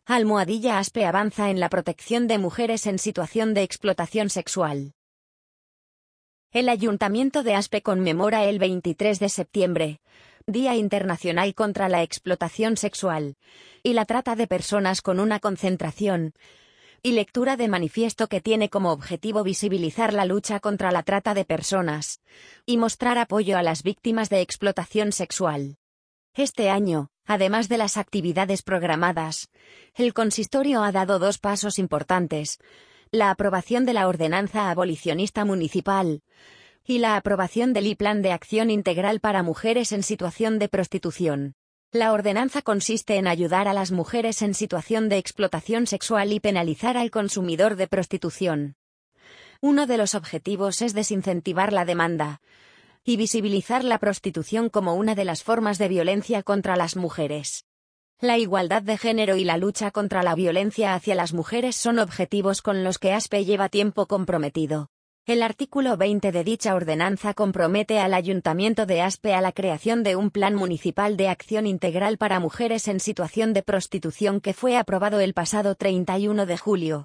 Almohadilla ASPE avanza en la protección de mujeres en situación de explotación sexual. El Ayuntamiento de Aspe conmemora el 23 de septiembre, Día Internacional contra la Explotación Sexual y la Trata de Personas, con una concentración y lectura de manifiesto que tiene como objetivo visibilizar la lucha contra la trata de personas y mostrar apoyo a las víctimas de explotación sexual. Este año, además de las actividades programadas, el consistorio ha dado dos pasos importantes: la aprobación de la Ordenanza Abolicionista Municipal y la aprobación del Plan de Acción Integral para Mujeres en Situación de Prostitución. La ordenanza consiste en ayudar a las mujeres en situación de explotación sexual y penalizar al consumidor de prostitución. Uno de los objetivos es desincentivar la demanda y visibilizar la prostitución como una de las formas de violencia contra las mujeres. La igualdad de género y la lucha contra la violencia hacia las mujeres son objetivos con los que ASPE lleva tiempo comprometido. El artículo 20 de dicha ordenanza compromete al Ayuntamiento de Aspe a la creación de un Plan Municipal de Acción Integral para Mujeres en Situación de Prostitución, que fue aprobado el pasado 31 de julio.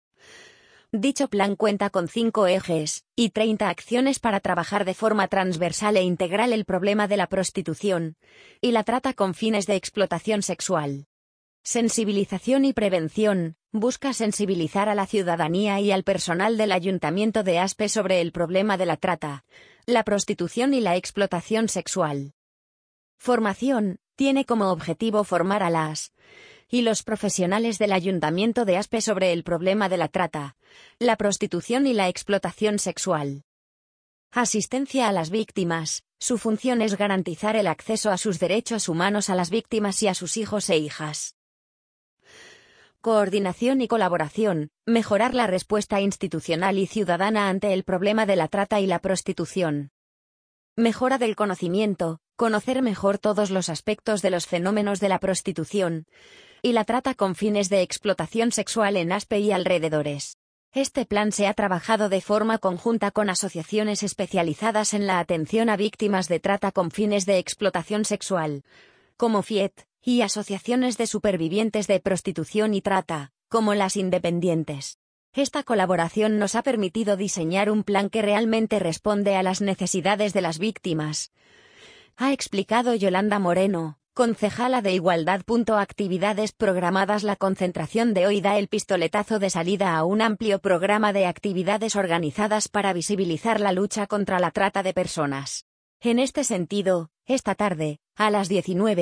Dicho plan cuenta con 5 ejes y 30 acciones para trabajar de forma transversal e integral el problema de la prostitución y la trata con fines de explotación sexual. Sensibilización y prevención. Busca sensibilizar a la ciudadanía y al personal del Ayuntamiento de Aspe sobre el problema de la trata, la prostitución y la explotación sexual. Formación. Tiene como objetivo formar a las y los profesionales del Ayuntamiento de Aspe sobre el problema de la trata, la prostitución y la explotación sexual. Asistencia a las víctimas. Su función es garantizar el acceso a sus derechos humanos a las víctimas y a sus hijos e hijas. Coordinación y colaboración. Mejorar la respuesta institucional y ciudadana ante el problema de la trata y la prostitución. Mejora del conocimiento. Conocer mejor todos los aspectos de los fenómenos de la prostitución y la trata con fines de explotación sexual en Aspe y alrededores. Este plan se ha trabajado de forma conjunta con asociaciones especializadas en la atención a víctimas de trata con fines de explotación sexual, como FIET, y asociaciones de supervivientes de prostitución y trata, como las independientes. Esta colaboración nos ha permitido diseñar un plan que realmente responde a las necesidades de las víctimas, ha explicado Yolanda Moreno, concejala de Igualdad. Actividades programadas. La concentración de hoy da el pistoletazo de salida a un amplio programa de actividades organizadas para visibilizar la lucha contra la trata de personas. En este sentido, esta tarde, a las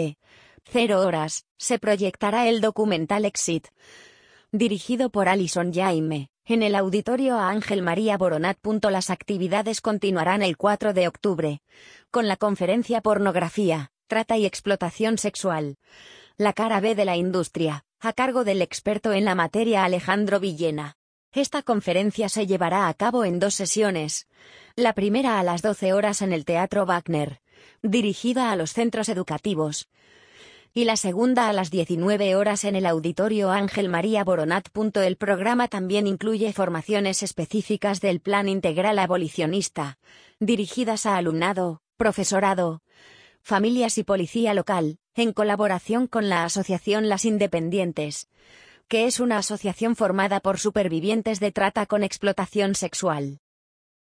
19:00, se proyectará el documental Exit, dirigido por Alison Jaime, en el Auditorio Ángel María Boronat. Las actividades continuarán el 4 de octubre, con la conferencia Pornografía, Trata y Explotación Sexual, la cara B de la industria, a cargo del experto en la materia Alejandro Villena. Esta conferencia se llevará a cabo en 2 sesiones. La primera a las 12:00 en el Teatro Wagner, dirigida a los centros educativos, y la segunda a las 19:00 en el Auditorio Ángel María Boronat. El programa también incluye formaciones específicas del Plan Integral Abolicionista, dirigidas a alumnado, profesorado, familias y policía local, en colaboración con la asociación Las Independientes, que es una asociación formada por supervivientes de trata con explotación sexual.